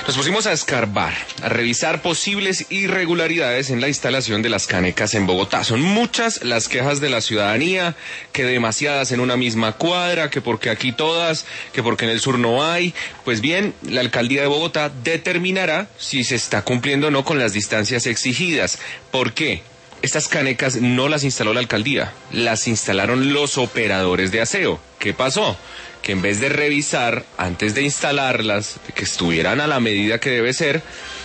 Nos pusimos a escarbar, a revisar posibles irregularidades en la instalación de las canecas en Bogotá. Son muchas las quejas de la ciudadanía, que demasiadas en una misma cuadra, que porque aquí todas, que porque en el sur no hay. Pues bien, la alcaldía de Bogotá determinará si se está cumpliendo o no con las distancias exigidas. ¿Por qué? Estas canecas no las instaló la alcaldía, las instalaron los operadores de aseo. ¿Qué pasó? Que en vez de revisar antes de instalarlas, que estuvieran a la medida que debe ser,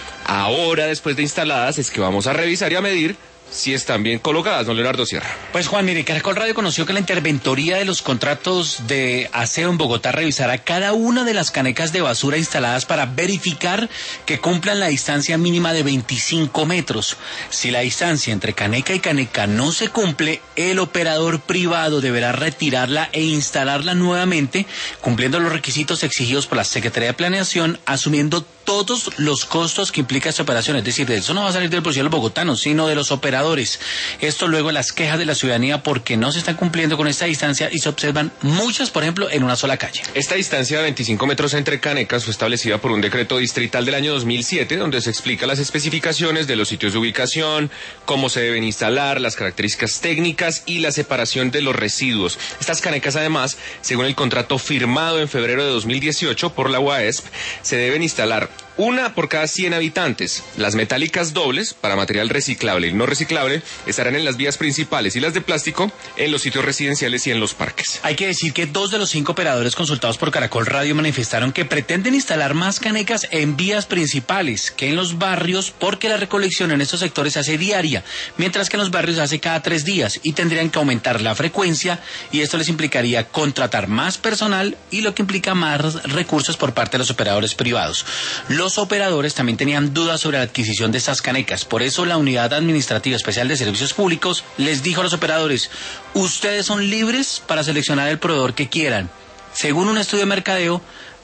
ahora después de instaladas es que vamos a revisar y a medir si están bien colocadas, don Leonardo Sierra. Pues Juan, mire, Caracol Radio conoció que la interventoría de los contratos de aseo en Bogotá revisará cada una de las canecas de basura instaladas para verificar que cumplan la distancia mínima de 25 metros. Si la distancia entre caneca y caneca no se cumple, el operador privado deberá retirarla e instalarla nuevamente, cumpliendo los requisitos exigidos por la Secretaría de Planeación, asumiendo todos los costos que implica esta operación. Es decir, de eso no va a salir del bolsillo de los bogotanos, sino de los operadores. Esto luego las quejas de la ciudadanía porque no se están cumpliendo con esta distancia y se observan muchas, por ejemplo, en una sola calle. Esta distancia de 25 metros entre canecas fue establecida por un decreto distrital del año 2007, donde se explica las especificaciones de los sitios de ubicación, cómo se deben instalar, las características técnicas y la separación de los residuos. Estas canecas, además, según el contrato firmado en febrero de 2018 por la UASP, se deben instalar una por cada 100 habitantes. Las metálicas dobles, para material reciclable y no reciclable, estarán en las vías principales y las de plástico en los sitios residenciales y en los parques. Hay que decir que 2 de los 5 operadores consultados por Caracol Radio manifestaron que pretenden instalar más canecas en vías principales que en los barrios, porque la recolección en estos sectores se hace diaria, mientras que en los barrios se hace cada 3 días y tendrían que aumentar la frecuencia, y esto les implicaría contratar más personal y lo que implica más recursos por parte de los operadores privados. Los operadores también tenían dudas sobre la adquisición de estas canecas. Por eso la Unidad Administrativa Especial de Servicios Públicos les dijo a los operadores: ustedes son libres para seleccionar el proveedor que quieran. Según un estudio de mercadeo,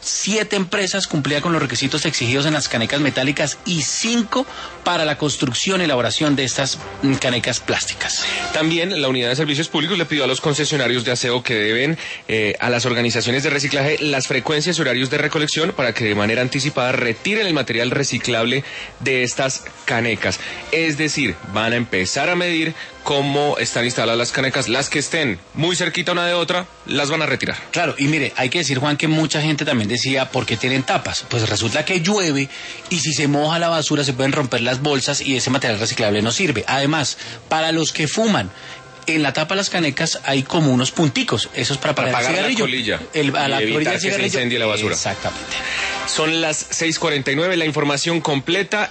7 empresas cumplían con los requisitos exigidos en las canecas metálicas y 5 para la construcción y elaboración de estas canecas plásticas. También la Unidad de Servicios Públicos le pidió a los concesionarios de aseo que deben a las organizaciones de reciclaje las frecuencias y horarios de recolección para que de manera anticipada retiren el material reciclable de estas canecas. Es decir, van a empezar a medir cómo están instaladas las canecas. Las que estén muy cerquita una de otra, las van a retirar. Claro, y mire, hay que decir, Juan, que mucha gente también decía, ¿por qué tienen tapas? Pues resulta que llueve y si se moja la basura se pueden romper las bolsas y ese material reciclable no sirve. Además, para los que fuman, en la tapa de las canecas hay como unos punticos. Eso es para apagar el cigarrillo. La colilla a la y evitar colilla del que cigarrillo. se incendie la basura. Exactamente. Son las 6:49, la información completa